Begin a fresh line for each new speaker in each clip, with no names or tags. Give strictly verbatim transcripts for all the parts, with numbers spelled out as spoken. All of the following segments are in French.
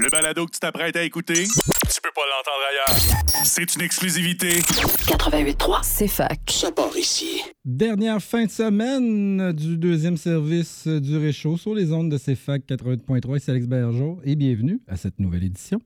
Le balado que tu t'apprêtes à écouter, tu peux pas l'entendre ailleurs. C'est une exclusivité.
quatre-vingt-huit trois,
c'est fac.
Ça part ici.
Dernière fin de semaine du deuxième service du Réchaud sur les ondes de C F A C quatre-vingt-huit point trois. C'est Alex Bergeau et bienvenue à cette nouvelle édition.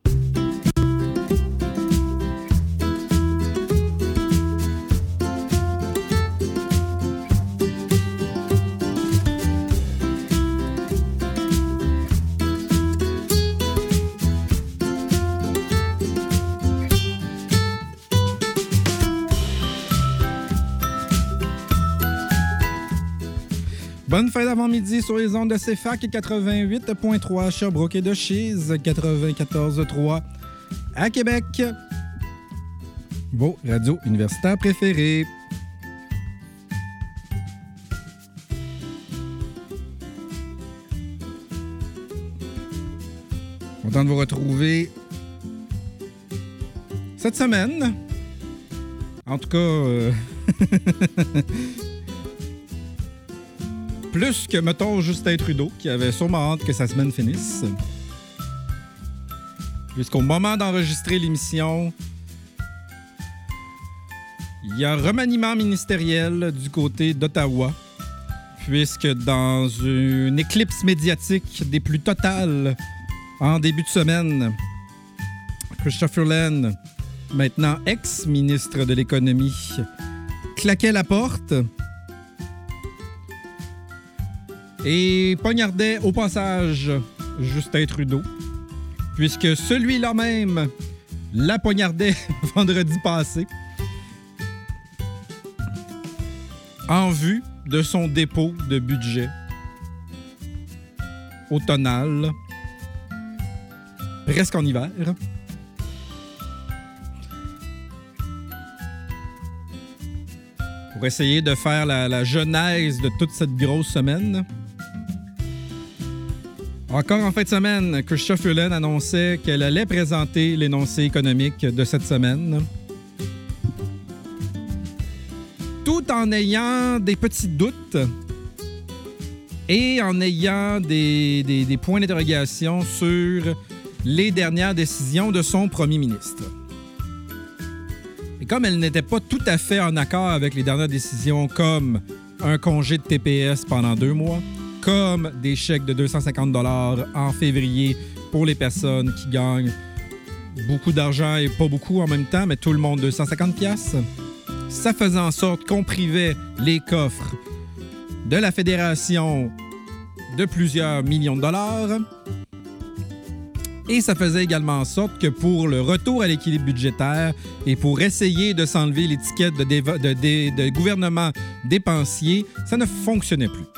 Bonne fin d'avant-midi sur les ondes de C F A C quatre-vingt-huit point trois, Sherbrooke et de Chise, quatre-vingt-quatorze point trois à Québec. Vos radios universitaires préférées. Content de vous retrouver cette semaine. En tout cas... Euh... Plus que, mettons, Justin Trudeau, qui avait sûrement hâte que sa semaine finisse. Puisqu'au moment d'enregistrer l'émission, il y a un remaniement ministériel du côté d'Ottawa, puisque dans une éclipse médiatique des plus totales en début de semaine, Chrystia Freeland, maintenant ex-ministre de l'Économie, claquait la porte et poignardait au passage Justin Trudeau, puisque celui-là même la poignardait vendredi passé en vue de son dépôt de budget automnal, presque en hiver. Pour essayer de faire la, la genèse de toute cette grosse semaine. Encore en fin de semaine, Chrystia Freeland annonçait qu'elle allait présenter l'énoncé économique de cette semaine. Tout en ayant des petits doutes et en ayant des, des, des points d'interrogation sur les dernières décisions de son premier ministre. Et comme elle n'était pas tout à fait en accord avec les dernières décisions, comme un congé de T P S pendant deux mois, comme des chèques de deux cent cinquante dollars en février pour les personnes qui gagnent beaucoup d'argent et pas beaucoup en même temps, mais tout le monde deux cent cinquante dollars. Ça faisait en sorte qu'on privait les coffres de la Fédération de plusieurs millions de dollars. Et ça faisait également en sorte que pour le retour à l'équilibre budgétaire et pour essayer de s'enlever l'étiquette de, déva- de, de, de gouvernement dépensier, ça ne fonctionnait plus.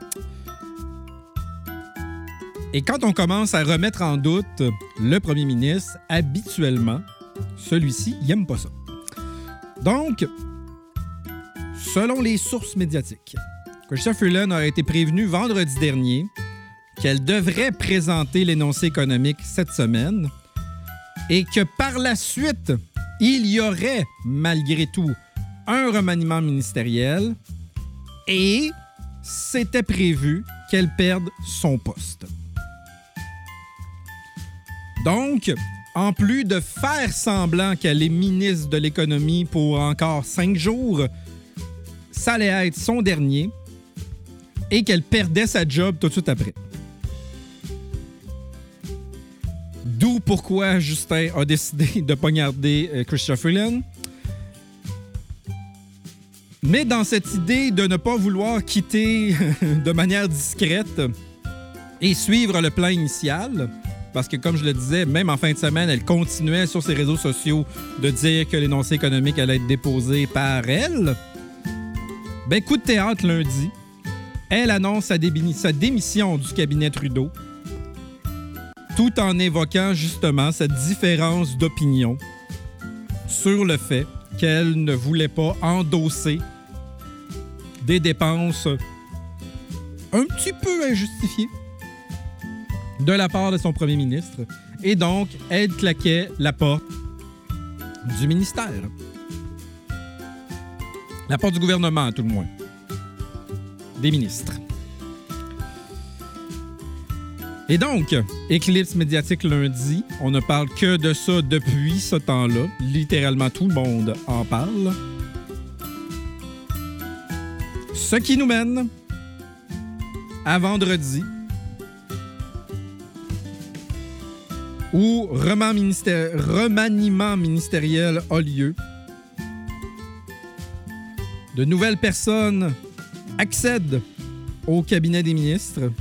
Et quand on commence à remettre en doute le premier ministre, habituellement, celui-ci, il n'aime pas ça. Donc, selon les sources médiatiques, Chrystia Freeland a été prévenue vendredi dernier qu'elle devrait présenter l'énoncé économique cette semaine et que par la suite, il y aurait, malgré tout, un remaniement ministériel et c'était prévu qu'elle perde son poste. Donc, en plus de faire semblant qu'elle est ministre de l'Économie pour encore cinq jours, ça allait être son dernier et qu'elle perdait sa job tout de suite après. D'où pourquoi Justin a décidé de poignarder euh, Chrystia Freeland. Mais dans cette idée de ne pas vouloir quitter de manière discrète et suivre le plan initial, parce que, comme je le disais, même en fin de semaine, elle continuait sur ses réseaux sociaux de dire que l'énoncé économique allait être déposé par elle. Ben, coup de théâtre lundi, elle annonce sa, dé- sa démission du cabinet Trudeau, tout en évoquant justement cette différence d'opinion sur le fait qu'elle ne voulait pas endosser des dépenses un petit peu injustifiées de la part de son premier ministre. Et donc, elle claquait la porte du ministère. La porte du gouvernement, à tout le moins. Des ministres. Et donc, éclipse médiatique lundi, on ne parle que de ça depuis ce temps-là. Littéralement, tout le monde en parle. Ce qui nous mène à vendredi, où remaniement, ministère... remaniement ministériel a lieu. De nouvelles personnes accèdent au cabinet des ministres.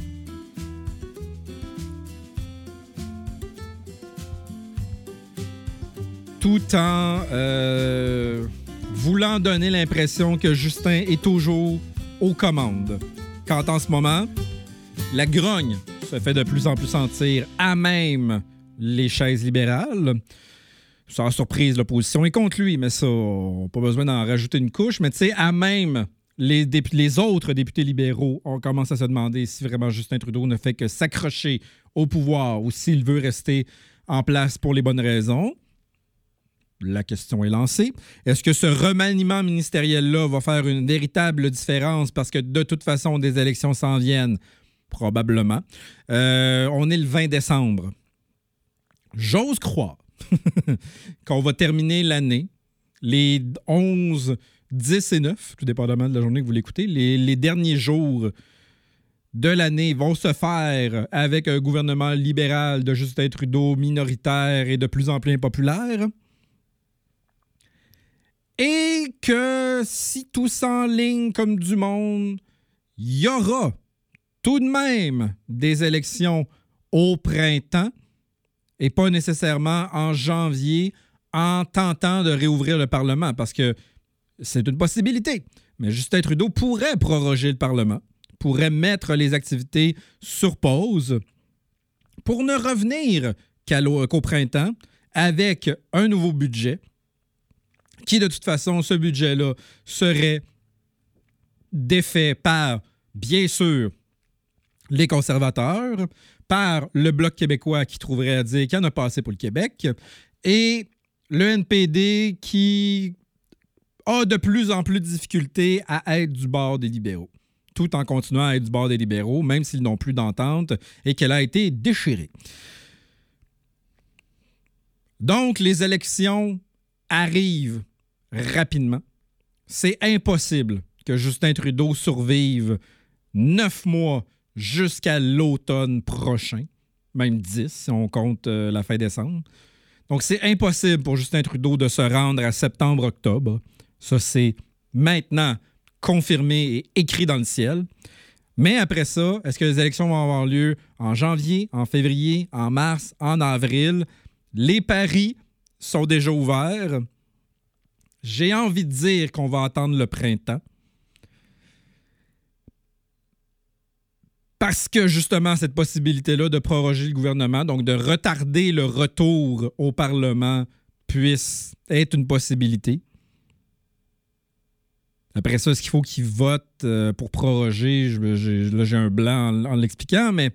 Tout en euh, voulant donner l'impression que Justin est toujours aux commandes. Quand en ce moment, la grogne se fait de plus en plus sentir à même les chaises libérales. Sans surprise, l'opposition est contre lui, mais ça, on n'a pas besoin d'en rajouter une couche. Mais tu sais, à même les, dép- les autres députés libéraux, on commence à se demander si vraiment Justin Trudeau ne fait que s'accrocher au pouvoir ou s'il veut rester en place pour les bonnes raisons. La question est lancée. Est-ce que ce remaniement ministériel-là va faire une véritable différence parce que de toute façon, des élections s'en viennent? Probablement. Euh, on est le vingt décembre. J'ose croire qu'on va terminer l'année, les onze, dix et neuf, tout dépendamment de la journée que vous l'écoutez, les, les derniers jours de l'année vont se faire avec un gouvernement libéral de Justin Trudeau minoritaire et de plus en plus impopulaire. Et que si tout s'enligne comme du monde, il y aura tout de même des élections au printemps et pas nécessairement en janvier en tentant de réouvrir le Parlement parce que c'est une possibilité. Mais Justin Trudeau pourrait proroger le Parlement, pourrait mettre les activités sur pause pour ne revenir qu'à l'au, qu'au printemps avec un nouveau budget qui, de toute façon, ce budget-là serait défait par, bien sûr, les conservateurs, par le Bloc québécois qui trouverait à dire qu'il en a pas assez pour le Québec, et le N P D qui a de plus en plus de difficultés à être du bord des libéraux, tout en continuant à être du bord des libéraux, même s'ils n'ont plus d'entente et qu'elle a été déchirée. Donc, les élections arrivent rapidement. C'est impossible que Justin Trudeau survive neuf mois jusqu'à l'automne prochain, même dix si on compte euh, la fin décembre. Donc, c'est impossible pour Justin Trudeau de se rendre à septembre-octobre. Ça, c'est maintenant confirmé et écrit dans le ciel. Mais après ça, est-ce que les élections vont avoir lieu en janvier, en février, en mars, en avril? Les paris sont déjà ouverts. J'ai envie de dire qu'on va attendre le printemps. Parce que, justement, cette possibilité-là de proroger le gouvernement, donc de retarder le retour au Parlement, puisse être une possibilité. Après ça, est-ce qu'il faut qu'il vote euh, pour proroger? Je, j'ai, là, j'ai un blanc en, en l'expliquant, mais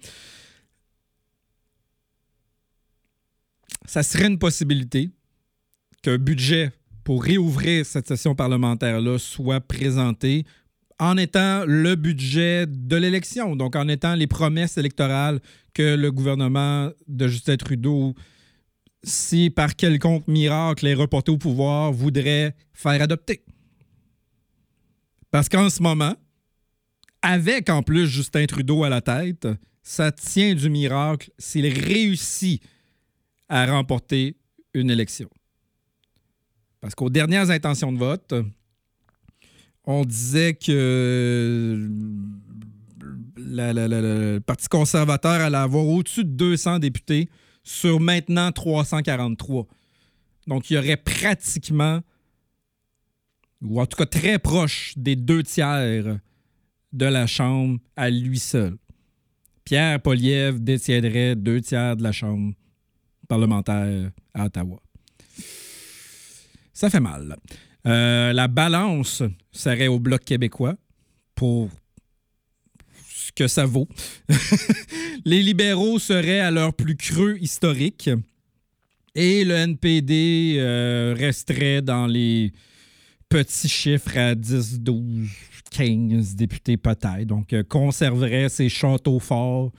ça serait une possibilité qu'un budget pour réouvrir cette session parlementaire-là soit présenté en étant le budget de l'élection, donc en étant les promesses électorales que le gouvernement de Justin Trudeau, si par quelconque miracle est reporté au pouvoir, voudrait faire adopter. Parce qu'en ce moment, avec en plus Justin Trudeau à la tête, ça tient du miracle s'il réussit à remporter une élection. Parce qu'aux dernières intentions de vote, on disait que la, la, la, la, le Parti conservateur allait avoir au-dessus de deux cents députés sur maintenant trois cent quarante-trois. Donc, il y aurait pratiquement, ou en tout cas très proche des deux tiers de la Chambre à lui seul. Pierre Poilievre détiendrait deux tiers de la Chambre parlementaire à Ottawa. Ça fait mal. Euh, la balance serait au Bloc québécois pour ce que ça vaut. Les libéraux seraient à leur plus creux historique et le N P D euh, resterait dans les petits chiffres à dix, douze, quinze députés peut-être. Donc, euh, conserverait ses châteaux forts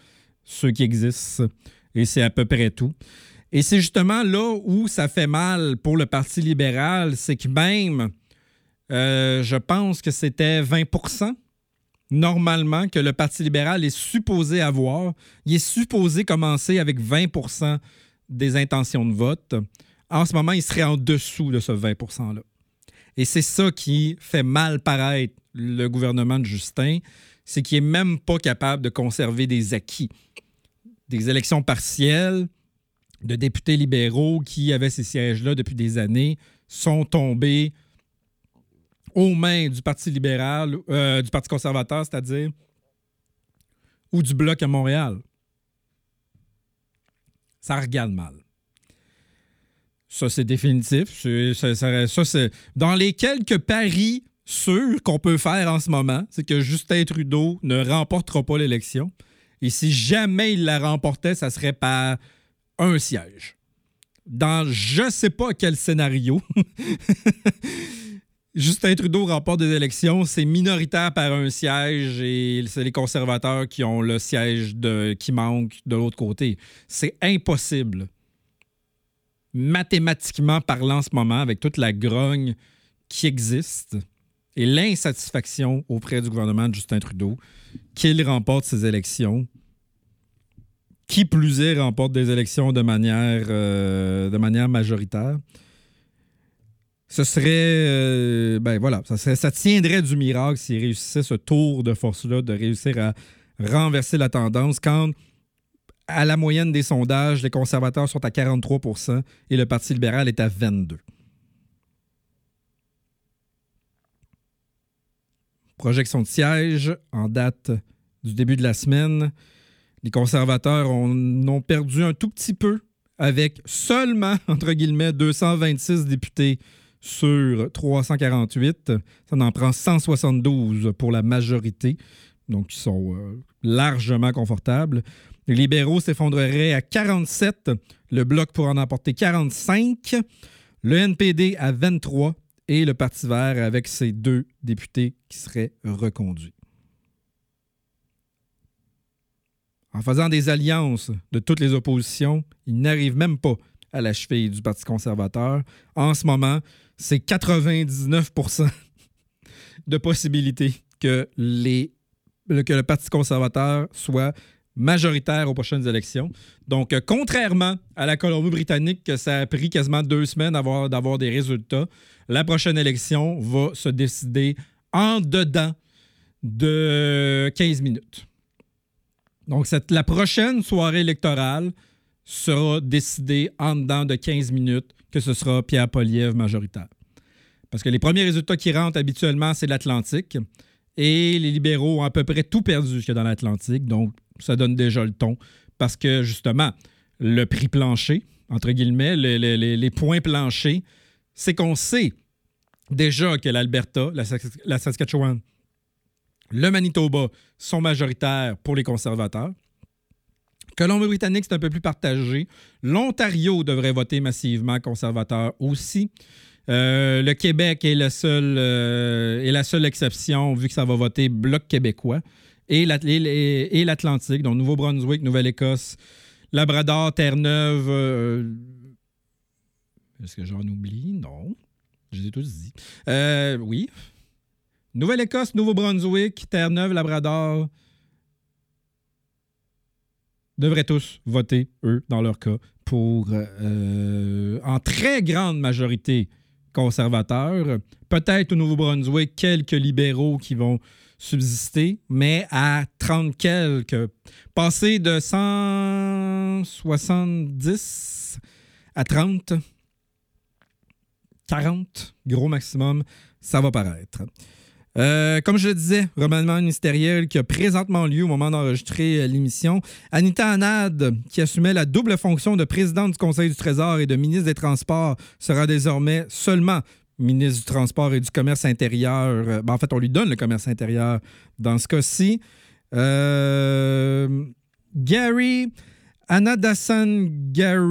ceux qui existent. Et c'est à peu près tout. Et c'est justement là où ça fait mal pour le Parti libéral, c'est que même, euh, je pense que c'était vingt pour cent normalement que le Parti libéral est supposé avoir. Il est supposé commencer avec vingt pour cent des intentions de vote. En ce moment, il serait en dessous de ce vingt pour cent-là. Et c'est ça qui fait mal paraître le gouvernement de Justin, c'est qu'il n'est même pas capable de conserver des acquis. Des élections partielles de députés libéraux qui avaient ces sièges-là depuis des années sont tombés aux mains du Parti libéral, euh, du Parti conservateur, c'est-à-dire, ou du Bloc à Montréal. Ça regarde mal. Ça, c'est définitif. C'est, ça, ça, ça, c'est... Dans les quelques paris sûrs qu'on peut faire en ce moment, c'est que Justin Trudeau ne remportera pas l'élection. Et si jamais il la remportait, ça serait par un siège. Dans je ne sais pas quel scénario, Justin Trudeau remporte des élections, c'est minoritaire par un siège et c'est les conservateurs qui ont le siège de, qui manque de l'autre côté. C'est impossible. Mathématiquement parlant en ce moment, avec toute la grogne qui existe et l'insatisfaction auprès du gouvernement de Justin Trudeau, qu'il remporte ces élections. Qui plus est, remporte des élections de manière, euh, de manière majoritaire. Ce serait... Euh, ben voilà, ça, serait, ça tiendrait du miracle s'il réussissait ce tour de force-là, de réussir à renverser la tendance quand, à la moyenne des sondages, les conservateurs sont à quarante-trois pour cent et le Parti libéral est à vingt-deux pour cent. Projection de siège en date du début de la semaine. Les conservateurs ont, ont perdu un tout petit peu avec seulement, entre guillemets, deux cent vingt-six députés sur trois cent quarante-huit. Ça en prend cent soixante-douze pour la majorité. Donc, ils sont euh, largement confortables. Les libéraux s'effondreraient à quarante-sept. Le Bloc pourrait en emporter quarante-cinq. Le N P D à vingt-trois. Et le Parti vert avec ses deux députés qui seraient reconduits. En faisant des alliances de toutes les oppositions, ils n'arrivent même pas à la cheville du Parti conservateur. En ce moment, c'est quatre-vingt-dix-neuf pour cent de possibilités que, les, que le Parti conservateur soit majoritaire aux prochaines élections. Donc, euh, contrairement à la Colombie-Britannique, que ça a pris quasiment deux semaines d'avoir, d'avoir des résultats, la prochaine élection va se décider en dedans de quinze minutes. Donc, cette, la prochaine soirée électorale sera décidée en dedans de quinze minutes que ce sera Pierre Poilievre majoritaire. Parce que les premiers résultats qui rentrent habituellement, c'est l'Atlantique. Et les libéraux ont à peu près tout perdu jusque dans l'Atlantique. Donc, ça donne déjà le ton. Parce que, justement, le prix plancher, entre guillemets, les, les, les points planchers, c'est qu'on sait déjà que l'Alberta, la, la Saskatchewan, le Manitoba sont majoritaires pour les conservateurs. Colombie-Britannique, c'est un peu plus partagé. L'Ontario devrait voter massivement conservateur aussi. Euh, le Québec est, le seul, euh, est la seule exception, vu que ça va voter Bloc québécois. Et, la, et, et l'Atlantique, donc Nouveau-Brunswick, Nouvelle-Écosse, Labrador, Terre-Neuve. Euh, est-ce que j'en oublie? Non. Je les ai tous dit. Euh, oui. Nouvelle-Écosse, Nouveau-Brunswick, Terre-Neuve, Labrador devraient tous voter, eux, dans leur cas, pour, euh, en très grande majorité, conservateurs. Peut-être au Nouveau-Brunswick, quelques libéraux qui vont subsister, mais à trente quelques. Passer de cent soixante-dix à trente, quarante, gros maximum, ça va paraître. Euh, comme je le disais, remaniement ministériel qui a présentement lieu au moment d'enregistrer l'émission. Anita Anand, qui assumait la double fonction de présidente du Conseil du Trésor et de ministre des Transports, sera désormais seulement ministre du Transport et du Commerce intérieur. Ben, en fait, on lui donne le commerce intérieur dans ce cas-ci. Euh, Gary, Anadasan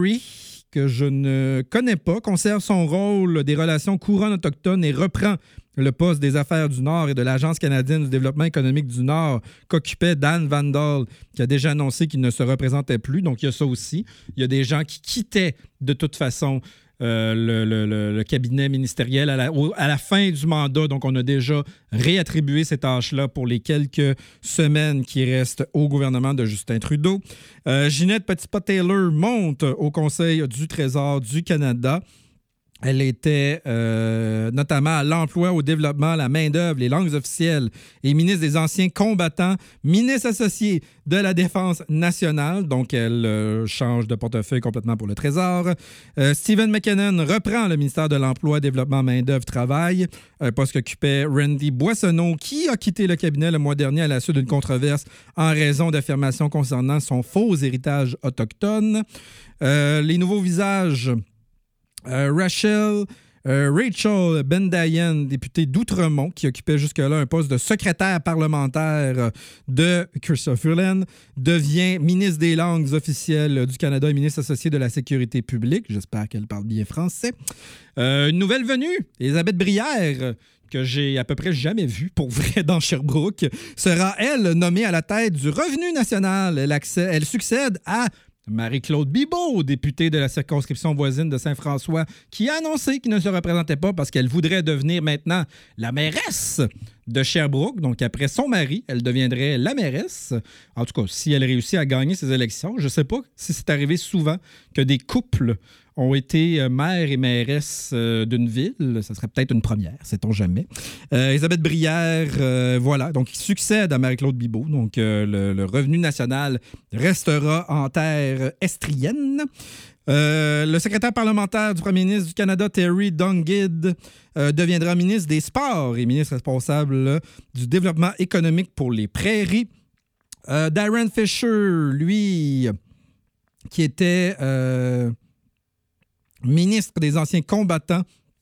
Gary, que je ne connais pas, conserve son rôle des relations couronnes autochtones et reprend le poste des Affaires du Nord et de l'Agence canadienne du développement économique du Nord qu'occupait Dan Vandal, qui a déjà annoncé qu'il ne se représentait plus. Donc, il y a ça aussi. Il y a des gens qui quittaient de toute façon euh, le, le, le, le cabinet ministériel à la, au, à la fin du mandat. Donc, on a déjà réattribué ces tâches-là pour les quelques semaines qui restent au gouvernement de Justin Trudeau. Euh, Ginette Petitpas-Taylor monte au Conseil du Trésor du Canada. Elle était euh, notamment à l'emploi, au développement, la main-d'œuvre, les langues officielles et ministre des anciens combattants, ministre associée de la Défense nationale. Donc, elle euh, change de portefeuille complètement pour le Trésor. Euh, Stephen McKinnon reprend le ministère de l'Emploi, Développement, main-d'œuvre, travail, un poste qu'occupait Randy Boissonneau, qui a quitté le cabinet le mois dernier à la suite d'une controverse en raison d'affirmations concernant son faux héritage autochtone. Euh, les nouveaux visages... Euh, Rachel, euh, Rachel Bendayan, députée d'Outremont, qui occupait jusque-là un poste de secrétaire parlementaire de Chrystia Freeland, devient ministre des langues officielles du Canada et ministre associée de la sécurité publique. J'espère qu'elle parle bien français. Euh, une nouvelle venue, Elisabeth Brière, que j'ai à peu près jamais vue, pour vrai, dans Sherbrooke, sera, elle, nommée à la tête du Revenu national. Elle, accède, elle succède à Marie-Claude Bibeau, députée de la circonscription voisine de Saint-François, qui a annoncé qu'il ne se représentait pas parce qu'elle voudrait devenir maintenant la mairesse de Sherbrooke. Donc, après son mari, elle deviendrait la mairesse. En tout cas, si elle réussit à gagner ces élections, je ne sais pas si c'est arrivé souvent que des couples ont été maire et mairesse euh, d'une ville. Ça serait peut-être une première, sait-on jamais. Euh, Elisabeth Brière, euh, voilà, donc il succède à Marie-Claude Bibeau. Donc, euh, le, le Revenu national restera en terre estrienne. Euh, le secrétaire parlementaire du premier ministre du Canada, Terry Dungid, euh, deviendra ministre des Sports et ministre responsable là, du développement économique pour les prairies. Euh, Darren Fisher, lui, qui était... Euh, ministre des anciens combattants,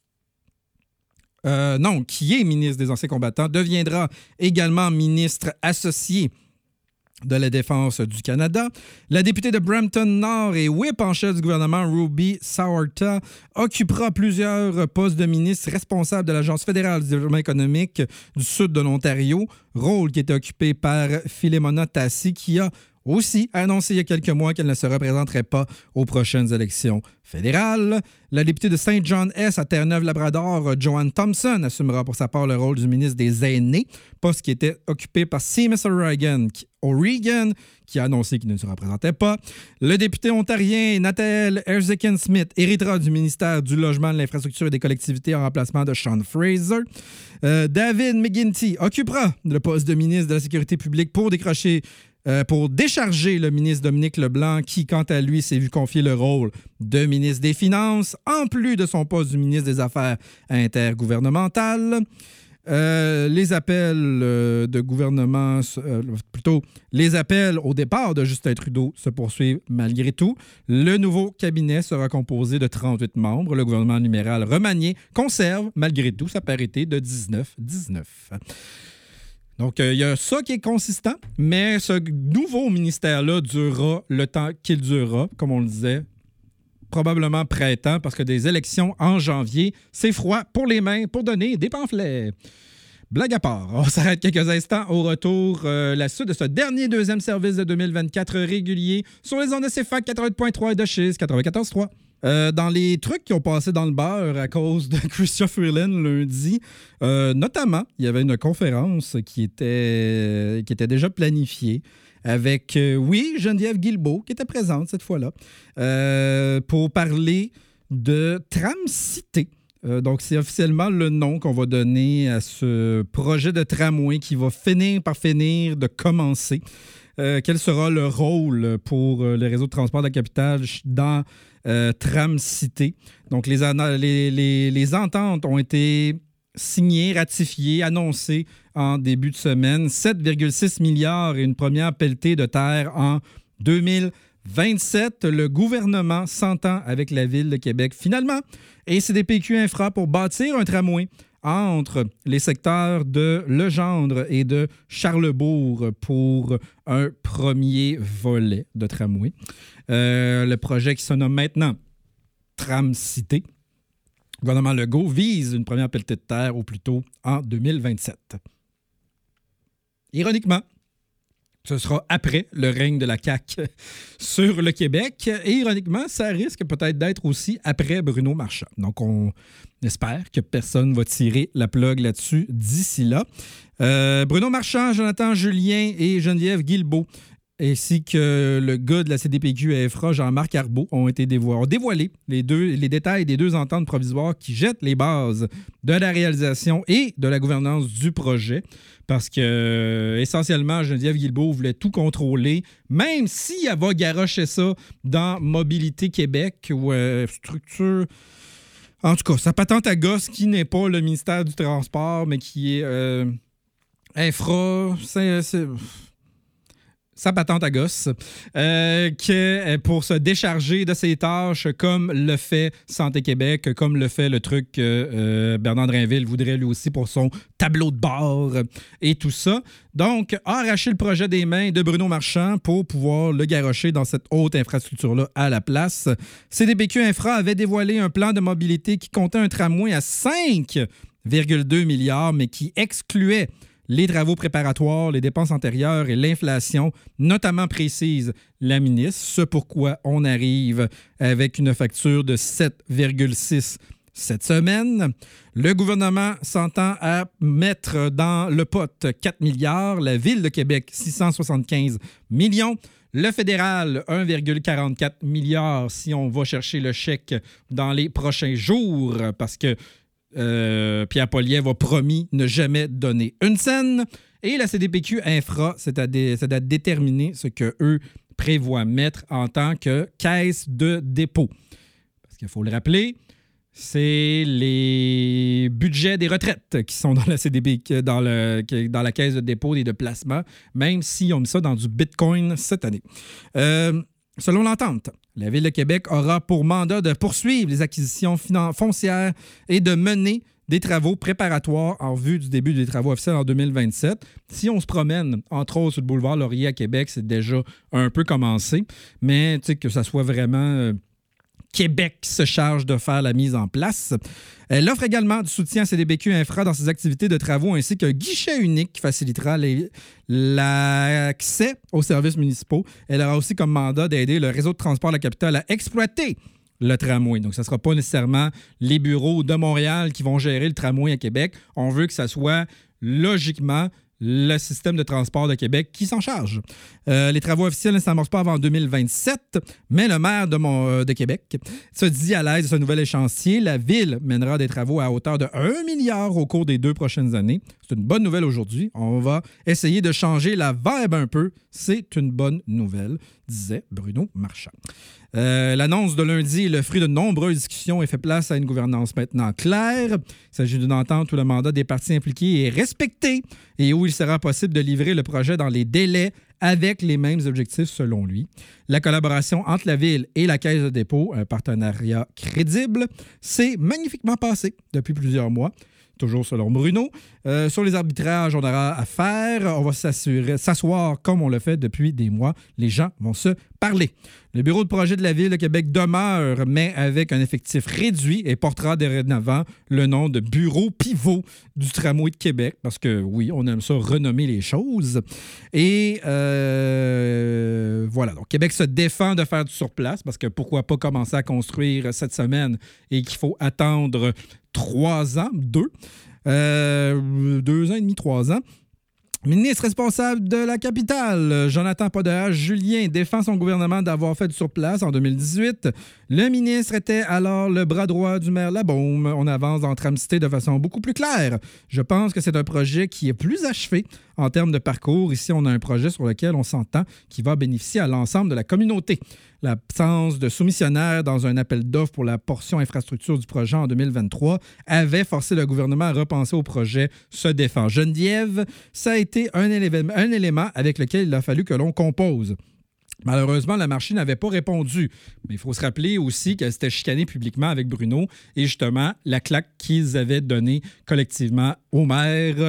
euh, non, qui est ministre des anciens combattants, deviendra également ministre associé de la Défense du Canada. La députée de Brampton-Nord et whip en chef du gouvernement, Ruby Sawarta, occupera plusieurs postes de ministre responsable de l'Agence fédérale du développement économique du sud de l'Ontario, rôle qui était occupé par Philemona Tassi, qui a aussi annoncé il y a quelques mois qu'elle ne se représenterait pas aux prochaines élections fédérales. La députée de Saint John-Est à Terre-Neuve-Labrador, Joanne Thompson, assumera pour sa part le rôle du ministre des Aînés, poste qui était occupé par Seamus O'Regan, qui, O'Regan, qui a annoncé qu'il ne se représentait pas. Le député ontarien Nathaniel Erskine-Smith héritera du ministère du Logement, de l'Infrastructure et des Collectivités en remplacement de Sean Fraser. Euh, David McGuinty occupera le poste de ministre de la Sécurité publique pour décrocher Euh, pour décharger le ministre Dominique Leblanc, qui, quant à lui, s'est vu confier le rôle de ministre des Finances, en plus de son poste du ministre des Affaires intergouvernementales. Euh, les appels euh, de gouvernement, euh, plutôt les appels au départ de Justin Trudeau se poursuivent malgré tout. Le nouveau cabinet sera composé de trente-huit membres. Le gouvernement numéral remanié conserve malgré tout sa parité de dix-neuf dix-neuf. Donc, il euh, y a ça qui est consistant, mais ce nouveau ministère-là durera le temps qu'il durera, comme on le disait, probablement printemps, parce que des élections en janvier, c'est froid pour les mains pour donner des pamphlets. Blague à part, on s'arrête quelques instants. Au retour, euh, la suite de ce dernier deuxième service de deux mille vingt-quatre régulier sur les ondes de C F A C quatre-vingt-huit point trois et de Chiz quatre-vingt-quatorze point trois. Euh, dans les trucs qui ont passé dans le beurre à cause de Chrystia Freeland lundi, euh, notamment, il y avait une conférence qui était, qui était déjà planifiée avec, euh, oui, Geneviève Guilbeault, qui était présente cette fois-là, euh, pour parler de Tram-Cité. Euh, donc, c'est officiellement le nom qu'on va donner à ce projet de tramway qui va finir par finir de commencer. Euh, quel sera le rôle pour euh, le réseau de transport de la capitale dans euh, Tram-Cité? Donc, les, les, les, les ententes ont été signées, ratifiées, annoncées en début de semaine. sept virgule six milliards et une première pelletée de terre en deux mille vingt-sept. Le gouvernement s'entend avec la Ville de Québec, finalement, et C D P Q Infra pour bâtir un tramway entre les secteurs de Legendre et de Charlesbourg pour un premier volet de tramway. Euh, le projet qui se nomme maintenant Tram-Cité Le gouvernement Legault vise une première pelletée de terre au plus tôt en deux mille vingt-sept. Ironiquement, ce sera après le règne de la C A Q sur le Québec. Et ironiquement, ça risque peut-être d'être aussi après Bruno Marchand. Donc, on espère que personne ne va tirer la plug là-dessus d'ici là. Euh, Bruno Marchand, Jonathan Julien et Geneviève Guilbeault, ainsi que le gars de la C D P Q à Infra, Jean-Marc Arbeau, ont été dévoilés, ont dévoilé les, deux, les détails des deux ententes provisoires qui jettent les bases de la réalisation et de la gouvernance du projet. Parce que, euh, essentiellement, Geneviève Guilbeault voulait tout contrôler, même si elle va garrocher ça dans Mobilité Québec ou euh, structure. En tout cas, sa patente à gosse qui n'est pas le ministère du Transport, mais qui est euh, Infra. C'est. c'est... sa patente à gosse, euh, que pour se décharger de ses tâches, comme le fait Santé Québec, comme le fait le truc que euh, Bernard Drainville voudrait lui aussi pour son tableau de bord et tout ça. Donc, arracher le projet des mains de Bruno Marchand pour pouvoir le garrocher dans cette haute infrastructure-là à la place. C D P Q Infra avait dévoilé un plan de mobilité qui comptait un tramway à cinq virgule deux milliards, mais qui excluait les travaux préparatoires, les dépenses antérieures et l'inflation, notamment précise la ministre, ce pourquoi on arrive avec une facture de sept virgule six cette semaine. Le gouvernement s'entend à mettre dans le pot quatre milliards, la Ville de Québec six cent soixante-quinze millions, le fédéral un virgule quarante-quatre milliards si on va chercher le chèque dans les prochains jours, parce que Euh, Pierre Poilievre a promis ne jamais donner une scène. Et la C D P Q Infra, c'est à, dé, c'est à déterminer ce qu'eux prévoient mettre en tant que caisse de dépôt. Parce qu'il faut le rappeler, c'est les budgets des retraites qui sont dans la C D P Q, dans, le, dans la caisse de dépôt et de placement, même s'ils ont mis ça dans du Bitcoin cette année. Euh, Selon l'entente, la Ville de Québec aura pour mandat de poursuivre les acquisitions finan- foncières et de mener des travaux préparatoires en vue du début des travaux officiels en deux mille vingt-sept. Si on se promène, entre autres, sur le boulevard Laurier à Québec, c'est déjà un peu commencé, mais que ça soit vraiment euh, Québec qui se charge de faire la mise en place. Elle offre également du soutien à C D P Q Infra dans ses activités de travaux ainsi qu'un guichet unique qui facilitera les, l'accès aux services municipaux. Elle aura aussi comme mandat d'aider le réseau de transport de la capitale à exploiter le tramway. Donc, ce ne sera pas nécessairement les bureaux de Montréal qui vont gérer le tramway à Québec. On veut que ça soit logiquement le système de transport de Québec qui s'en charge. Euh, les travaux officiels ne s'amorcent pas avant deux mille vingt-sept, mais le maire de, mon, euh, de Québec se dit à l'aise de ce nouvel échéancier. La Ville mènera des travaux à hauteur de un milliard au cours des deux prochaines années. C'est une bonne nouvelle aujourd'hui. On va essayer de changer la vibe un peu. C'est une bonne nouvelle, disait Bruno Marchand. Euh, l'annonce de lundi est le fruit de nombreuses discussions et fait place à une gouvernance maintenant claire. Il s'agit d'une entente où le mandat des parties impliquées est respecté et où il sera possible de livrer le projet dans les délais avec les mêmes objectifs selon lui. La collaboration entre la Ville et la Caisse de dépôt, un partenariat crédible, s'est magnifiquement passé depuis plusieurs mois. Toujours selon Bruno. Euh, sur les arbitrages, on aura à faire. On va s'assurer, s'asseoir comme on le fait depuis des mois. Les gens vont se parler. Le bureau de projet de la Ville de Québec demeure, mais avec un effectif réduit et portera dorénavant le nom de Bureau pivot du tramway de Québec, parce que, oui, on aime ça renommer les choses. Et euh, voilà. Donc, Québec se défend de faire du surplace, parce que pourquoi pas commencer à construire cette semaine et qu'il faut attendre trois ans, deux, euh, deux ans et demi, trois ans. Ministre responsable de la capitale, Jonathan Podeage Julien, défend son gouvernement d'avoir fait du surplace en deux mille dix-huit. Le ministre était alors le bras droit du maire Labaume. On avance dans Tramcité de façon beaucoup plus claire. Je pense que c'est un projet qui est plus achevé en termes de parcours. Ici, on a un projet sur lequel on s'entend qui va bénéficier à l'ensemble de la communauté. L'absence de soumissionnaire dans un appel d'offres pour la portion infrastructure du projet en deux mille vingt-trois avait forcé le gouvernement à repenser au projet Se défend. Geneviève, ça a été un élément, un élément avec lequel il a fallu que l'on compose. Malheureusement, la marché n'avait pas répondu. Mais il faut se rappeler aussi qu'elle s'était chicanée publiquement avec Bruno et justement, la claque qu'ils avaient donnée collectivement au maire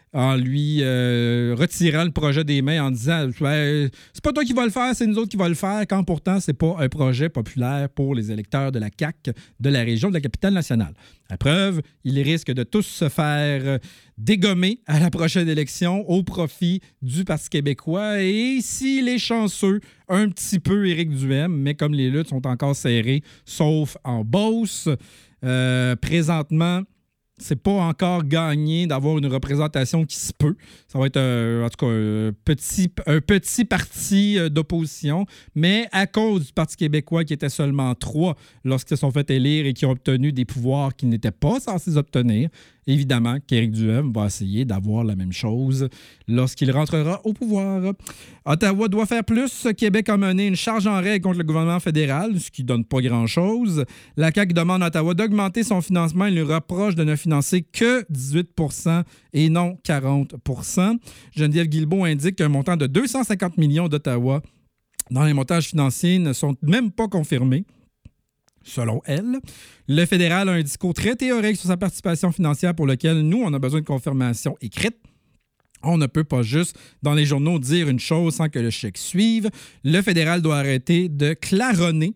en lui euh, retirant le projet des mains en disant ben, « C'est pas toi qui vas le faire, c'est nous autres qui va le faire », quand pourtant, c'est pas un projet populaire pour les électeurs de la C A Q de la région de la Capitale-Nationale. À preuve, il risque de tous se faire dégommer à la prochaine élection au profit du Parti québécois et, s'il est chanceux, un petit peu Éric Duhem, mais comme les luttes sont encore serrées, sauf en Beauce, euh, présentement, c'est pas encore gagné d'avoir une représentation qui se peut. Ça va être, euh, en tout cas, un petit, un petit parti d'opposition, mais à cause du Parti québécois qui était seulement trois lorsqu'ils se sont fait élire et qui ont obtenu des pouvoirs qu'ils n'étaient pas censés obtenir, évidemment qu'Éric Duhem va essayer d'avoir la même chose lorsqu'il rentrera au pouvoir. Ottawa doit faire plus. Québec a mené une charge en règle contre le gouvernement fédéral, ce qui ne donne pas grand-chose. La C A Q demande à Ottawa d'augmenter son financement et lui reproche de ne financer que dix-huit pour cent et non quarante pour cent. Geneviève Guilbeault indique qu'un montant de deux cent cinquante millions d'Ottawa dans les montages financiers ne sont même pas confirmés. Selon elle, le fédéral a un discours très théorique sur sa participation financière pour lequel nous, on a besoin de confirmation écrite. On ne peut pas juste, dans les journaux, dire une chose sans que le chèque suive. Le fédéral doit arrêter de claironner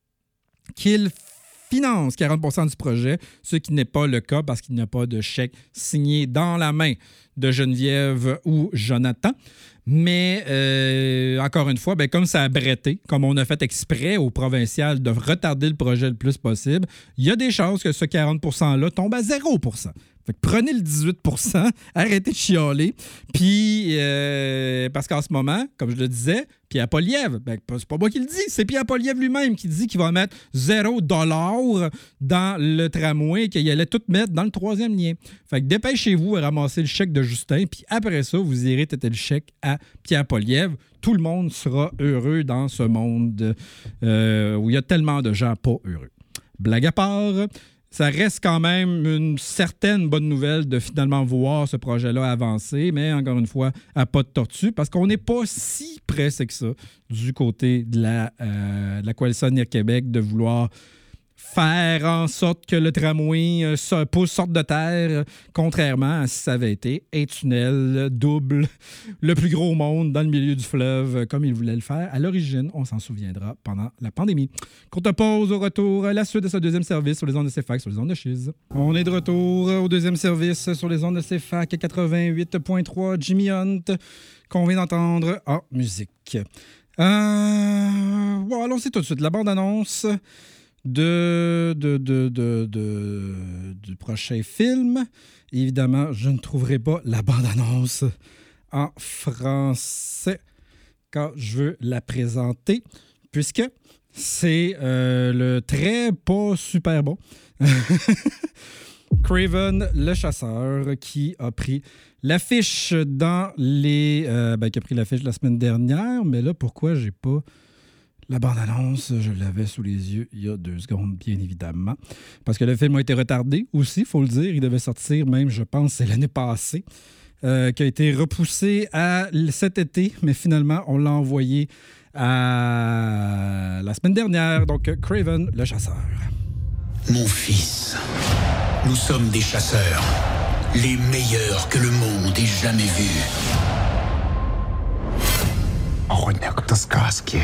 qu'il finance quarante pour cent du projet, ce qui n'est pas le cas parce qu'il n'y a pas de chèque signé dans la main de Geneviève ou Jonathan. Mais, euh, encore une fois, ben, comme ça a bretté, comme on a fait exprès au provincial de retarder le projet le plus possible, il y a des chances que ce quarante pour cent-là tombe à zéro pour cent. Fait que prenez le dix-huit pour cent, arrêtez de chialer. Puis, euh, parce qu'en ce moment, comme je le disais, Pierre Poilievre, ben, c'est pas moi qui le dis, c'est Pierre Poilievre lui-même qui dit qu'il va mettre zéro dollar dans le tramway et qu'il allait tout mettre dans le troisième lien. Fait que dépêchez-vous à ramasser le chèque de Justin, puis après ça, vous irez têter le chèque à Pierre Poilievre. Tout le monde sera heureux dans ce monde euh, où il y a tellement de gens pas heureux. Blague à part, ça reste quand même une certaine bonne nouvelle de finalement voir ce projet-là avancer, mais encore une fois, à pas de tortue, parce qu'on n'est pas si pressé que ça du côté de la, euh, de la Coalition Avenir Québec de vouloir faire en sorte que le tramway euh, sorte de terre, contrairement à si ça avait été un tunnel double, le plus gros au monde dans le milieu du fleuve, comme ils voulaient le faire à l'origine. On s'en souviendra pendant la pandémie. Courte pause, au retour, la suite de ce deuxième service sur les ondes de C F A C, sur les ondes de Chiz. On est de retour au deuxième service sur les ondes de C F A C quatre-vingt-huit point trois. Jimmy Hunt, qu'on vient d'entendre en musique. Euh... Bon, allons-y tout de suite. La bande-annonce De, de, de, de, de, du prochain film. Évidemment, je ne trouverai pas la bande-annonce en français quand je veux la présenter, puisque c'est euh, le très pas super bon Kraven le chasseur qui a pris l'affiche dans les... Euh, ben, qui a pris l'affiche la semaine dernière, mais là, pourquoi j'ai pas... La bande-annonce, je l'avais sous les yeux il y a deux secondes, bien évidemment. Parce que le film a été retardé aussi, il faut le dire. Il devait sortir même, je pense, c'est l'année passée, euh, qui a été repoussé à cet été, mais finalement, on l'a envoyé à la semaine dernière. Donc, Kraven, le chasseur.
Mon fils, nous sommes des chasseurs, les meilleurs que le monde ait jamais vus.
Охотник, это сказки.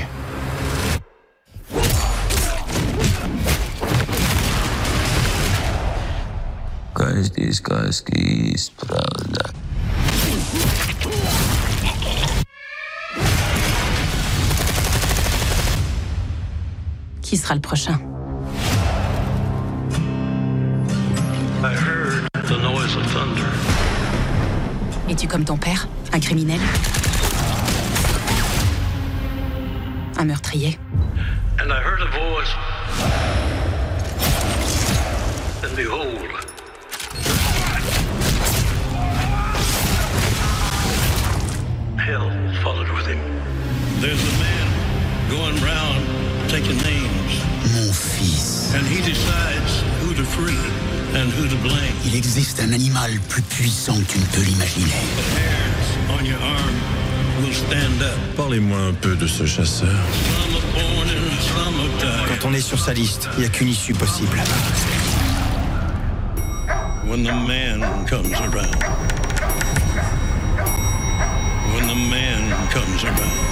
Каждый сказки есть правда.
Qui sera le prochain?
I heard the noise of thunder.
Es-tu comme ton père? Un criminel? Un meurtrier?
And I heard a voice. And behold, hell followed with him. There's a man going round taking names.
Mon fils.
And he decides who to free and who to blame.
Il existe un animal plus puissant que tu ne peux l'imaginer.
The hairs on your arm will stand up.
Parlez-moi un peu de ce chasseur.
Some are born and some are died.
Quand on est sur sa liste, il n'y a qu'une issue possible.
When the man comes around. when the man comes around.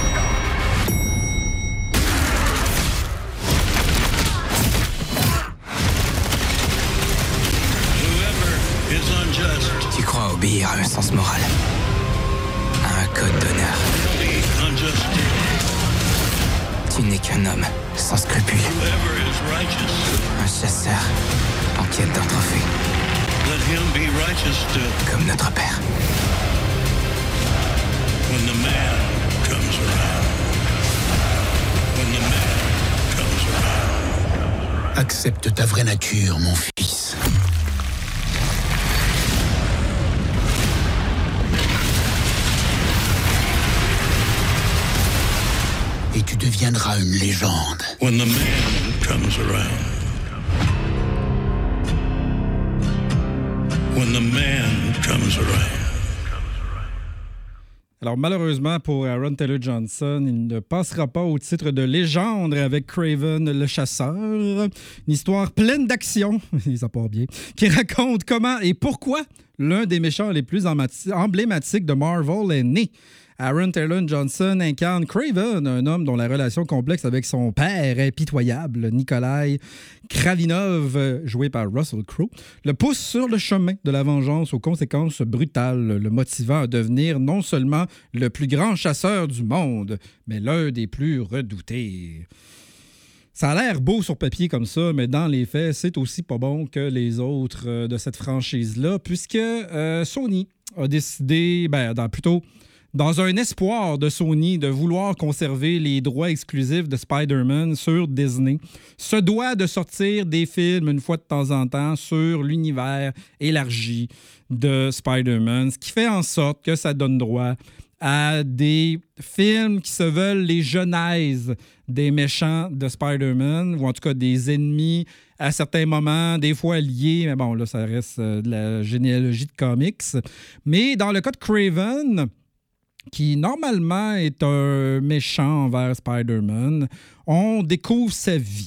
Tu crois obéir à un sens moral, à un code d'honneur. Tu n'es qu'un homme sans scrupules, un chasseur en quête d'un trophée, comme notre père.
When the man comes around. When the man comes around.
Accepte ta vraie nature, mon fils. Et tu deviendras une légende.
When the man comes around. When the man comes around.
Alors, malheureusement pour Aaron Taylor Johnson, il ne passera pas au titre de légende avec Kraven le chasseur. Une histoire pleine d'action, ça part bien, qui raconte comment et pourquoi l'un des méchants les plus emblématiques de Marvel est né. Aaron Taylor Johnson incarne Kraven, un homme dont la relation complexe avec son père impitoyable, Nikolai Kravinov, joué par Russell Crowe, le pousse sur le chemin de la vengeance aux conséquences brutales, le motivant à devenir non seulement le plus grand chasseur du monde, mais l'un des plus redoutés. Ça a l'air beau sur papier comme ça, mais dans les faits, c'est aussi pas bon que les autres de cette franchise-là, puisque euh, Sony a décidé, ben, dans, plutôt... dans un espoir de Sony de vouloir conserver les droits exclusifs de Spider-Man sur Disney, se doit de sortir des films une fois de temps en temps sur l'univers élargi de Spider-Man, ce qui fait en sorte que ça donne droit à des films qui se veulent les genèses des méchants de Spider-Man, ou en tout cas des ennemis à certains moments, des fois liés, mais bon, là, ça reste de la généalogie de comics. Mais dans le cas de Kraven, qui normalement est un méchant envers Spider-Man, on découvre sa vie.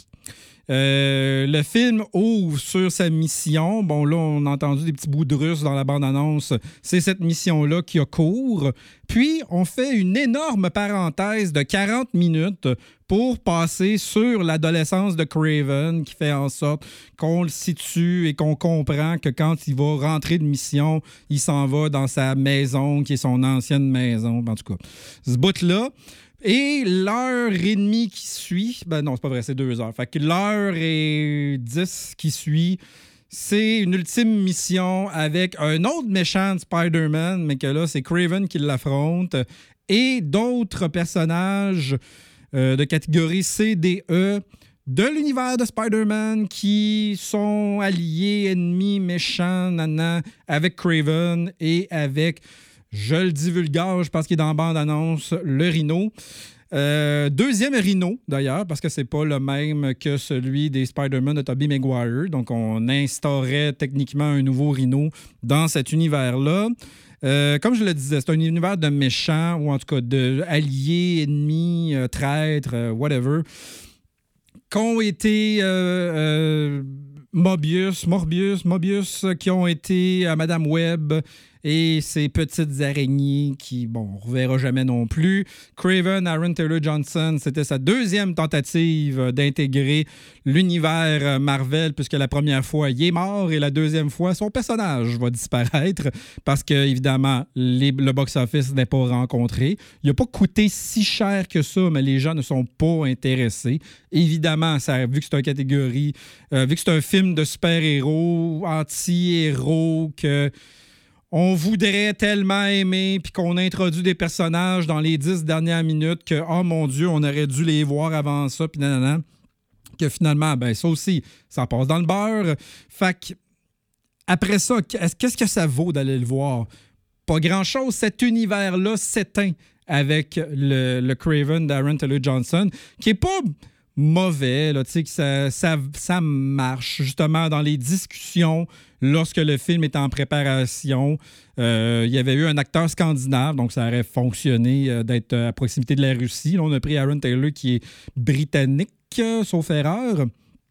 Euh, le film ouvre sur sa mission. Bon, là, on a entendu des petits bouts de russe dans la bande-annonce. C'est cette mission-là qui a cours. Puis, on fait une énorme parenthèse de quarante minutes pour passer sur l'adolescence de Kraven, qui fait en sorte qu'on le situe et qu'on comprend que quand il va rentrer de mission, il s'en va dans sa maison, qui est son ancienne maison. En tout cas, ce bout-là. Et l'heure et demie qui suit, ben non, c'est pas vrai, c'est deux heures. Fait que l'heure et dix qui suit, c'est une ultime mission avec un autre méchant de Spider-Man, mais que là, c'est Kraven qui l'affronte, et d'autres personnages euh, de catégorie C D E de l'univers de Spider-Man qui sont alliés, ennemis, méchants, nana, avec Kraven et avec... Je le divulgage parce qu'il est dans la bande-annonce, le Rhino. Euh, deuxième Rhino, d'ailleurs, parce que c'est pas le même que celui des Spider-Man de Tobey Maguire. Donc, on instaurait techniquement un nouveau Rhino dans cet univers-là. Euh, comme je le disais, c'est un univers de méchants, ou en tout cas d'alliés, ennemis, euh, traîtres, euh, whatever, qui ont été... Euh, euh, Mobius, Morbius, Mobius, qui ont été à Madame Web et ces petites araignées qui, bon, on ne reverra jamais non plus. Kraven, Aaron Taylor Johnson, c'était sa deuxième tentative d'intégrer l'univers Marvel, puisque la première fois, il est mort, et la deuxième fois, son personnage va disparaître parce que, évidemment, les, le box-office n'est pas rencontré. Il n'a pas coûté si cher que ça, mais les gens ne sont pas intéressés. Évidemment, ça, vu que c'est une catégorie, euh, vu que c'est un film de super-héros, anti-héros, que on voudrait tellement aimer, puis qu'on introduit des personnages dans les dix dernières minutes que, oh mon Dieu, on aurait dû les voir avant ça, puis nanana, que finalement, ben ça aussi, ça passe dans le beurre. Fait que, après ça, qu'est-ce que ça vaut d'aller le voir? Pas grand-chose. Cet univers-là s'éteint avec le, le Kraven d'Aaron Taylor Johnson, qui est pas mauvais, là, tu sais, que ça, ça, ça marche justement dans les discussions lorsque le film est en préparation. Euh, il y avait eu un acteur scandinave, donc ça aurait fonctionné euh, d'être à proximité de la Russie. Là, on a pris Aaron Taylor qui est britannique, euh, sauf erreur,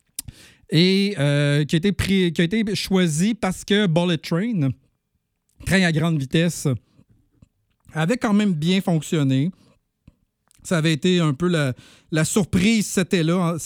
et euh, qui, a été pris, qui a été choisi parce que Bullet Train, train à grande vitesse, avait quand même bien fonctionné. Ça avait été un peu la, la surprise cet été-là,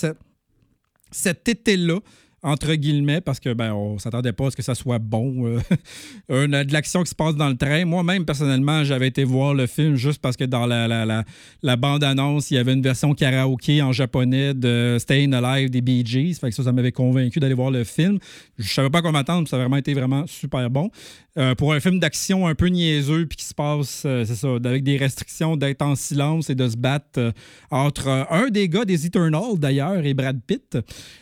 cet été-là, entre guillemets, parce que ben on s'attendait pas à ce que ça soit bon. Euh, de l'action qui se passe dans le train. Moi-même, personnellement, j'avais été voir le film juste parce que dans la, la, la, la bande-annonce, il y avait une version karaoké en japonais de Staying Alive des Bee Gees. Fait que ça, ça m'avait convaincu d'aller voir le film. Je savais pas quoi m'attendre, ça a vraiment été vraiment super bon. Euh, pour un film d'action un peu niaiseux puis qui se passe, euh, c'est ça, avec des restrictions d'être en silence et de se battre euh, entre euh, un des gars des Eternals, d'ailleurs, et Brad Pitt.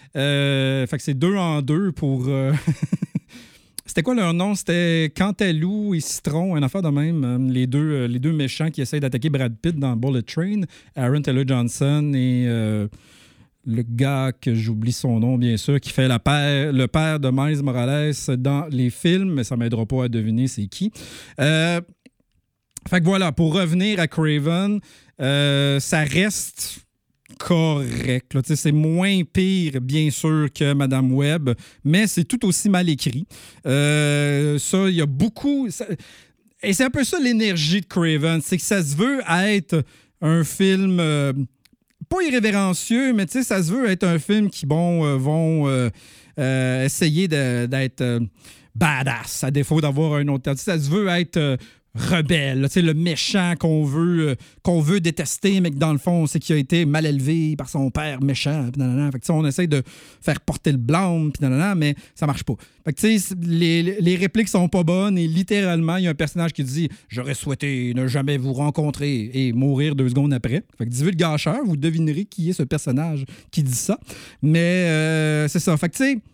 Euh, fait que c'est deux en deux pour... Euh... C'était quoi leur nom? C'était Cantalou et Citron, une affaire de même. Les deux, euh, les deux méchants qui essayent d'attaquer Brad Pitt dans Bullet Train. Aaron Taylor-Johnson et euh, le gars que j'oublie son nom, bien sûr, qui fait la père, le père de Miles Morales dans les films, mais ça ne m'aidera pas à deviner c'est qui. Euh... Fait que voilà, pour revenir à Craven, euh, ça reste... correct. Là. C'est moins pire, bien sûr, que Madame Web, mais c'est tout aussi mal écrit. Euh, ça, il y a beaucoup... Ça, et c'est un peu ça l'énergie de Craven, c'est que ça se veut être un film... Euh, pas irrévérencieux, mais ça se veut être un film qui, bon, euh, vont euh, euh, essayer de, d'être euh, badass, à défaut d'avoir un autre... Ça se veut être... Euh, rebelle, là, le méchant qu'on veut, euh, qu'on veut détester, mais que dans le fond, c'est qu'il a été mal élevé par son père méchant. Pis nanana. Fait que, on essaie de faire porter le blâme, pis nanana, mais ça marche pas. Fait que, les, les répliques sont pas bonnes et littéralement, il y a un personnage qui dit « J'aurais souhaité ne jamais vous rencontrer » et mourir deux secondes après. Fait que divulgacheur, vous devinerez qui est ce personnage qui dit ça. Mais euh, c'est ça. Fait que tu sais,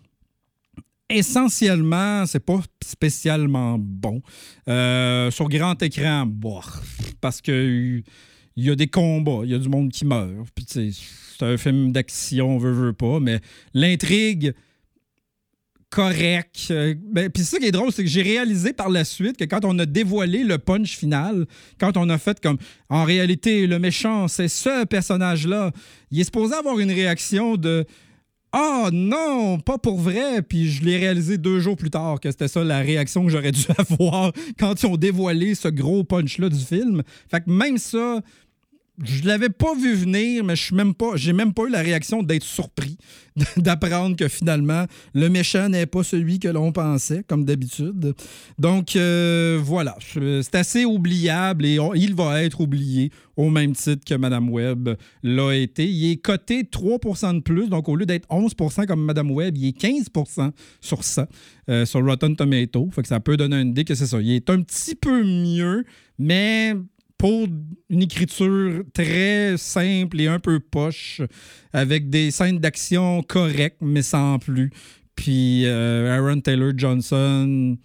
essentiellement, c'est pas spécialement bon. Euh, sur grand écran, boh, parce que il y a des combats, il y a du monde qui meurt. Puis c'est un film d'action, on veut, veut pas, mais l'intrigue correcte. Euh, ben, puis ça qui est drôle, c'est que j'ai réalisé par la suite que quand on a dévoilé le punch final, quand on a fait comme en réalité le méchant, c'est ce personnage-là, il est supposé avoir une réaction de « Ah oh, non, pas pour vrai! » Puis je l'ai réalisé deux jours plus tard que c'était ça la réaction que j'aurais dû avoir quand ils ont dévoilé ce gros punch-là du film. Fait que même ça, je l'avais pas vu venir, mais je suis même pas, j'ai même pas eu la réaction d'être surpris d'apprendre que finalement, le méchant n'est pas celui que l'on pensait, comme d'habitude. Donc, euh, voilà. C'est assez oubliable et on, il va être oublié au même titre que Madame Web l'a été. Il est coté trois pour cent de plus, donc au lieu d'être onze pour cent comme Madame Web, il est quinze pour cent sur cent euh, sur Rotten Tomatoes. Fait que ça peut donner une idée que c'est ça. Il est un petit peu mieux, mais pour une écriture très simple et un peu poche, avec des scènes d'action correctes, mais sans plus. Puis euh, Aaron Taylor-Johnson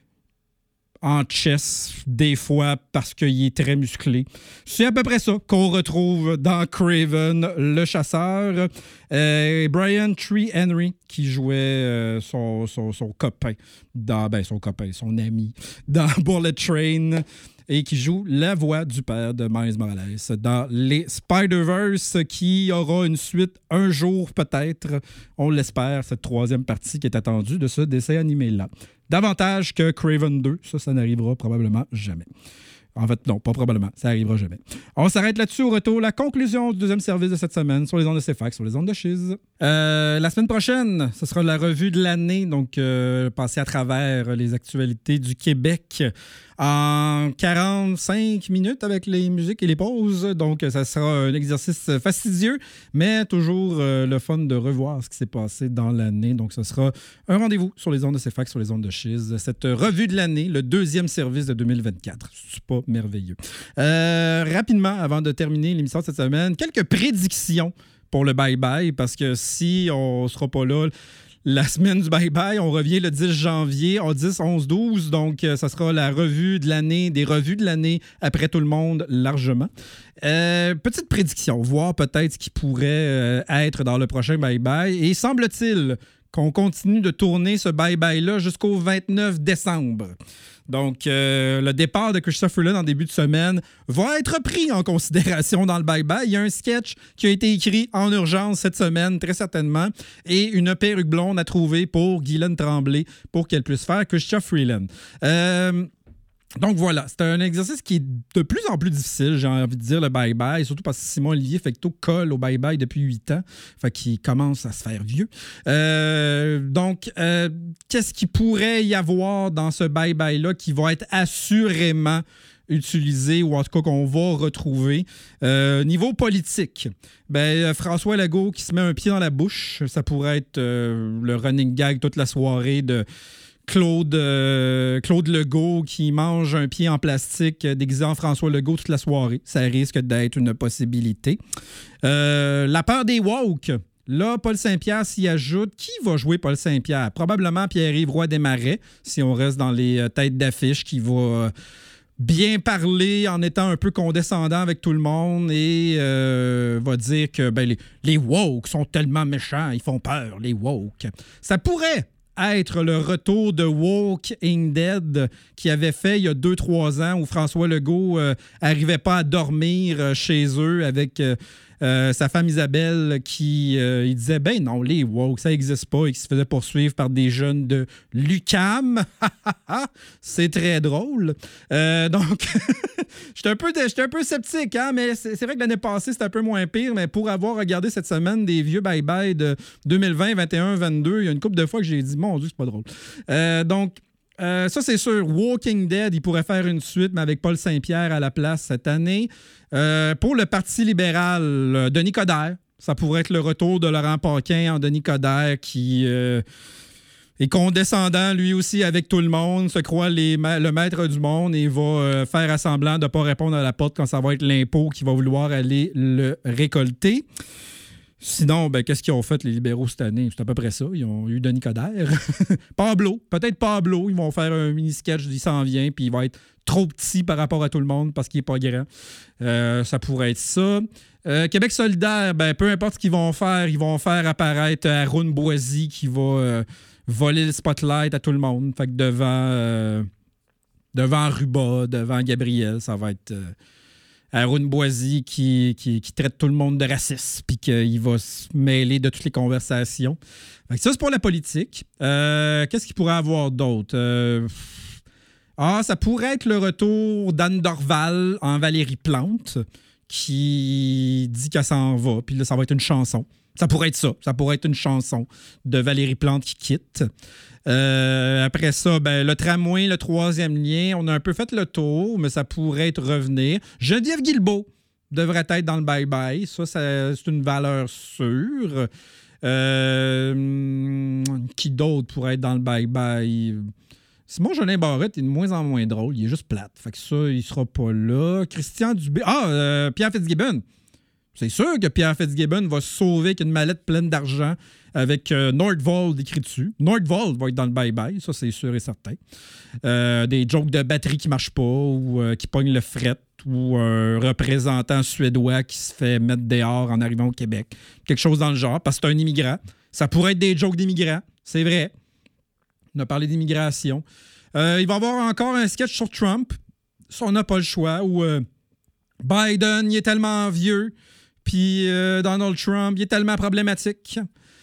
en chess, des fois, parce qu'il est très musclé. C'est à peu près ça qu'on retrouve dans Craven, le chasseur. Euh, Brian Tree Henry, qui jouait euh, son, son, son copain, dans, ben, son copain, son ami, dans Bullet Train, et qui joue la voix du père de Miles Morales dans les Spider-Verse, qui aura une suite un jour peut-être, on l'espère, cette troisième partie qui est attendue de ce dessin animé-là. Davantage que Craven deux, ça, ça n'arrivera probablement jamais. En fait, non, pas probablement, ça n'arrivera jamais. On s'arrête là-dessus au retour. La conclusion du deuxième service de cette semaine sur les ondes de C F A Q, sur les ondes de Chiz. Euh, la semaine prochaine, ce sera la revue de l'année, donc euh, passer à travers les actualités du Québec en quarante-cinq minutes avec les musiques et les pauses. Donc, ça sera un exercice fastidieux, mais toujours euh, le fun de revoir ce qui s'est passé dans l'année. Donc, ce sera un rendez-vous sur les ondes de C F A Q, sur les ondes de Chiz. Cette revue de l'année, le deuxième service de deux mille vingt-quatre. C'est pas merveilleux. Euh, rapidement, avant de terminer l'émission de cette semaine, quelques prédictions pour le bye-bye, parce que si on ne sera pas là la semaine du bye-bye, on revient le dix janvier, en dix, onze, douze, donc euh, ça sera la revue de l'année, des revues de l'année après tout le monde, largement. Euh, petite prédiction, voir peut-être ce qui pourrait euh, être dans le prochain bye-bye, et semble-t-il qu'on continue de tourner ce bye-bye-là jusqu'au vingt-neuf décembre. Donc, euh, le départ de Christopher Freeland en début de semaine va être pris en considération dans le bye-bye. Il y a un sketch qui a été écrit en urgence cette semaine, très certainement, et une perruque blonde à trouver pour Guylaine Tremblay pour qu'elle puisse faire Christopher Freeland. Euh, Donc voilà, c'est un exercice qui est de plus en plus difficile, j'ai envie de dire, le bye-bye, surtout parce que Simon Olivier Fecteau colle au bye-bye depuis huit ans, fait qu'il commence à se faire vieux. Euh, donc, euh, qu'est-ce qu'il pourrait y avoir dans ce bye-bye-là qui va être assurément utilisé ou en tout cas qu'on va retrouver? Euh, niveau politique, ben, François Legault qui se met un pied dans la bouche, ça pourrait être euh, le running gag toute la soirée de Claude, euh, Claude Legault qui mange un pied en plastique déguisé en François Legault toute la soirée. Ça risque d'être une possibilité. Euh, la peur des woke. Là, Paul Saint-Pierre s'y ajoute. Qui va jouer Paul Saint-Pierre? Probablement Pierre-Yves Roy Desmarais, si on reste dans les têtes d'affiche, qui va euh, bien parler en étant un peu condescendant avec tout le monde et euh, va dire que ben, les, les woke sont tellement méchants, ils font peur, les woke. Ça pourrait être le retour de Walking Dead qui avait fait il y a deux trois ans où François Legault n'arrivait euh, pas à dormir euh, chez eux avec euh, euh, sa femme Isabelle qui euh, il disait ben non, les woke, ça n'existe pas et qui se faisait poursuivre par des jeunes de l'U Q A M. C'est très drôle. Euh, donc, j'étais un peu, j'étais un peu sceptique, hein, mais c'est, c'est vrai que l'année passée, c'était un peu moins pire, mais pour avoir regardé cette semaine des vieux bye-bye de deux mille vingt, vingt et un, vingt-deux, il y a une couple de fois que j'ai dit, mon Dieu, c'est pas drôle. Euh, donc, Euh, ça, c'est sûr. Walking Dead, il pourrait faire une suite, mais avec Paul Saint-Pierre à la place cette année. Euh, pour le Parti libéral, euh, Denis Coderre, ça pourrait être le retour de Laurent Paquin en Denis Coderre qui euh, est condescendant, lui aussi, avec tout le monde, se croit les ma- le maître du monde et va euh, faire à semblant de ne pas répondre à la porte quand ça va être l'impôt qui va vouloir aller le récolter. Sinon, ben, qu'est-ce qu'ils ont fait, les libéraux, cette année? C'est à peu près ça. Ils ont eu Denis Coderre. Pablo. Peut-être Pablo. Ils vont faire un mini-sketch d'il s'en vient, puis il va être trop petit par rapport à tout le monde parce qu'il n'est pas grand. Euh, ça pourrait être ça. Euh, Québec solidaire, ben, peu importe ce qu'ils vont faire, ils vont faire apparaître Arun Boisy qui va euh, voler le spotlight à tout le monde. Fait que devant, euh, devant Ruba, devant Gabriel, ça va être... Euh, Arun Boisy qui, qui, qui traite tout le monde de raciste puis qu'il va se mêler de toutes les conversations. Fait que ça, c'est pour la politique. Euh, qu'est-ce qu'il pourrait avoir d'autre? Euh, ah, ça pourrait être le retour d'Anne Dorval en Valérie Plante qui dit qu'elle s'en va, puis là, ça va être une chanson. Ça pourrait être ça. Ça pourrait être une chanson de Valérie Plante qui quitte. Euh, après ça, ben, le tramway, le troisième lien, on a un peu fait le tour, mais ça pourrait être revenir. Geneviève Guilbeault devrait être dans le bye-bye. Ça, ça c'est une valeur sûre. Euh, qui d'autre pourrait être dans le bye-bye? Simon Jolin Barrette est de moins en moins drôle. Il est juste plate. Fait que ça, il sera pas là. Christian Dubé. Ah, euh, Pierre Fitzgibbon. C'est sûr que Pierre Fitzgibbon va se sauver avec une mallette pleine d'argent avec euh, Nordvold écrit dessus. Nordvold va être dans le bye-bye, ça c'est sûr et certain. Euh, des jokes de batterie qui ne marchent pas ou euh, qui pognent le fret ou un représentant suédois qui se fait mettre dehors en arrivant au Québec. Quelque chose dans le genre, parce que c'est un immigrant. Ça pourrait être des jokes d'immigrants, c'est vrai. On a parlé d'immigration. Euh, il va y avoir encore un sketch sur Trump. Ça, on n'a pas le choix. Où euh, Biden, il est tellement vieux. Puis euh, Donald Trump, il est tellement problématique.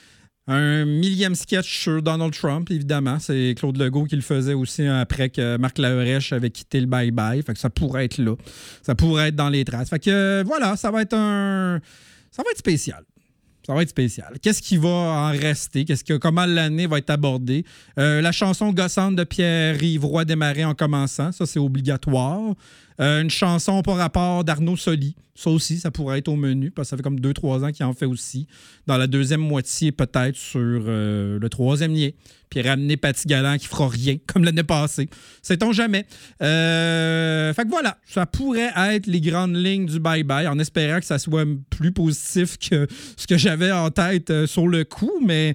Un millième sketch sur Donald Trump, évidemment. C'est Claude Legault qui le faisait aussi après que Marc Labrèche avait quitté le bye-bye. Fait que ça pourrait être là. Ça pourrait être dans les traces. Fait que euh, voilà, ça va être un... Ça va être spécial. Ça va être spécial. Qu'est-ce qui va en rester? Qu'est-ce que, comment l'année va être abordée? Euh, la chanson gossante de Pierre-Yves Roy Desmarais en commençant, ça, c'est obligatoire. Euh, une chanson par rapport d'Arnaud Soli. Ça aussi, ça pourrait être au menu, parce que ça fait comme deux trois ans qu'il en fait aussi. Dans la deuxième moitié, peut-être, sur euh, le troisième lien. Puis ramener Paty Galland qui fera rien, comme l'année passée. Sait-on jamais. Euh, fait que voilà, ça pourrait être les grandes lignes du bye-bye, en espérant que ça soit plus positif que ce que j'avais en tête euh, sur le coup, mais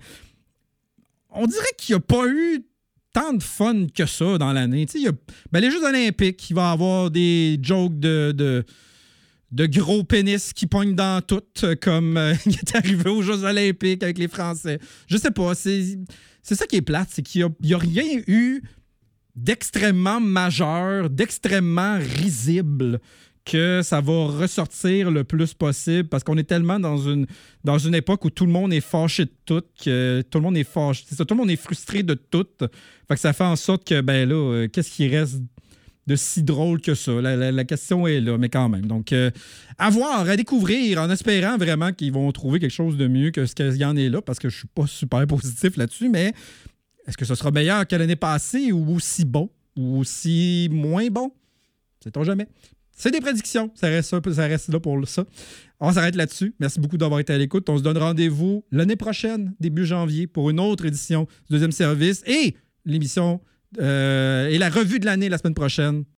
on dirait qu'il n'y a pas eu tant de fun que ça dans l'année. Tu sais, il y a, ben, les Jeux olympiques, il va y avoir des jokes de, de, de gros pénis qui pognent dans tout, comme euh, il est arrivé aux Jeux olympiques avec les Français. Je sais pas, c'est, c'est ça qui est plate, c'est qu'il n'y a, a rien eu d'extrêmement majeur, d'extrêmement risible que ça va ressortir le plus possible parce qu'on est tellement dans une, dans une époque où tout le monde est fâché de tout, que tout le monde est fâché. C'est ça, tout le monde est frustré de tout. Fait que ça fait en sorte que, ben là, euh, qu'est-ce qui reste de si drôle que ça. La, la, la question est là, mais quand même. Donc, euh, à voir, à découvrir, en espérant vraiment qu'ils vont trouver quelque chose de mieux que ce qu'il y en est là, parce que je suis pas super positif là-dessus, mais est-ce que ce sera meilleur que l'année passée ou aussi bon ou aussi moins bon? Sait-on jamais. C'est des prédictions. Ça reste, ça, ça reste là pour ça. On s'arrête là-dessus. Merci beaucoup d'avoir été à l'écoute. On se donne rendez-vous l'année prochaine, début janvier, pour une autre édition du Deuxième Service et l'émission euh, et la revue de l'année la semaine prochaine.